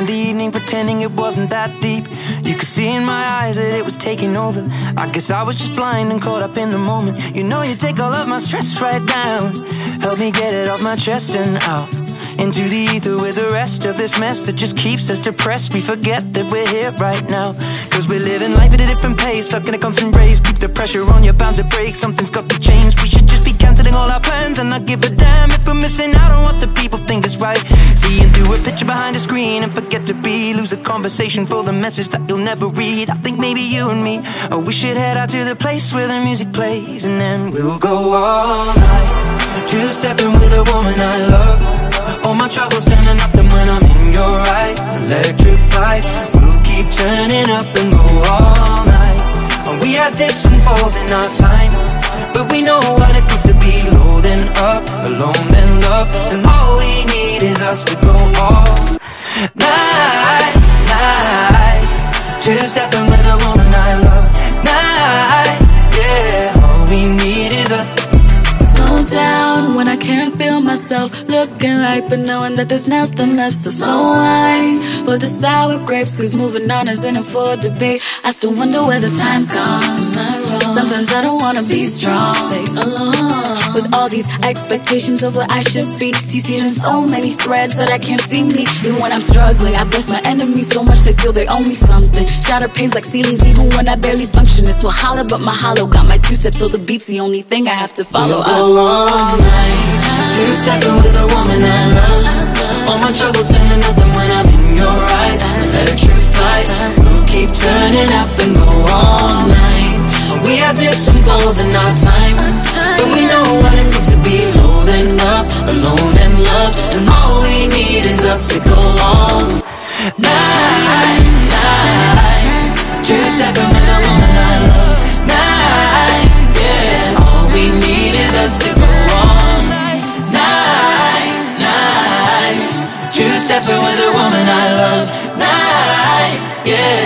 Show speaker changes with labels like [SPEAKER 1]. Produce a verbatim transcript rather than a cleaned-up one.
[SPEAKER 1] the evening, pretending it wasn't that deep. You could see in my eyes that it was taking over. I guess I was just blind and caught up in the moment. You know you take all of my stress right down, help me get it off my chest and out into the ether with the rest of this mess that just keeps us depressed. We forget that we're here right now, cause we're living life at a different pace, stuck in a constant race. Keep the pressure on, you're bound to break. Something's got to change. We should just be cancelling all our plans and not give a damn if we're missing out on what the people think is right. Seeing through a picture behind a screen and forget to be, lose the conversation for the message that you'll never read. I think maybe you and me, oh, we should head out to the place where the music plays, and then we'll go all night, two-stepping with a woman I love. All my troubles turning up, and when I'm in your eyes, electrified. We'll keep turning up and go all night. And we had dips and falls in our time, but we know what it feels to be low then up, alone then love. And all we need is us to go all night, night, two-stepping with a woman I love. Night, yeah, all we need is us.
[SPEAKER 2] Slow down when I can't feel myself, looking right but knowing that there's nothing left. So slow wine for the sour grapes, cause moving on isn't up for debate. I still wonder where the time's gone. Sometimes I don't wanna be strong alone, with all these expectations of what I should be. See, seeing so many threads that I can't see me. Even when I'm struggling, I bless my enemies so much they feel they owe me something. Shatter pains like ceilings even when I barely function. It's Valhalla but my hollow got my two steps, so the beat's the only thing I have to follow.
[SPEAKER 1] We'll go all night, two-stepping with a woman I love. All my troubles turning nothing when I'm in your eyes, electrified. We'll keep turning up and go all night. We had dips and falls in our time, but we know what it means to be low then up, alone and love. And all we need is us to go all night, night, two-stepping with a woman I love. Night, yeah, all we need is us to go all night, night, night, two-stepping with a woman I love. Night, yeah.